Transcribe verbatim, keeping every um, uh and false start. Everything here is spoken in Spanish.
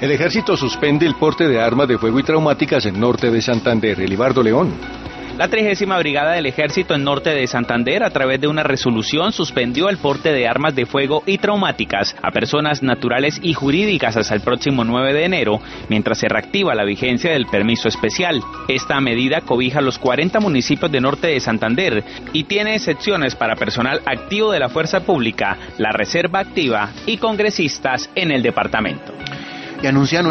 El ejército suspende el porte de armas de fuego y traumáticas en norte de Santander. Elibardo León. La trigésima Brigada del Ejército en norte de Santander, a través de una resolución, suspendió el porte de armas de fuego y traumáticas a personas naturales y jurídicas hasta el próximo nueve de enero, mientras se reactiva la vigencia del permiso especial. Esta medida cobija los cuarenta municipios de norte de Santander y tiene excepciones para personal activo de la fuerza pública, la reserva activa y congresistas en el departamento. Y anuncian